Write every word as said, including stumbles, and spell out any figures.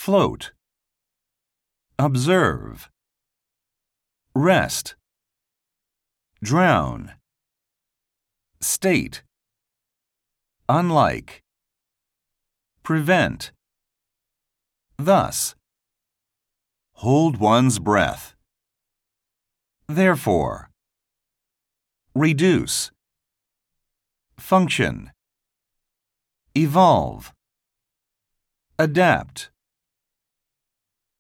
float, observe, rest, drown, state, unlike, prevent, thus, hold one's breath, therefore, reduce, function, evolve, adapt,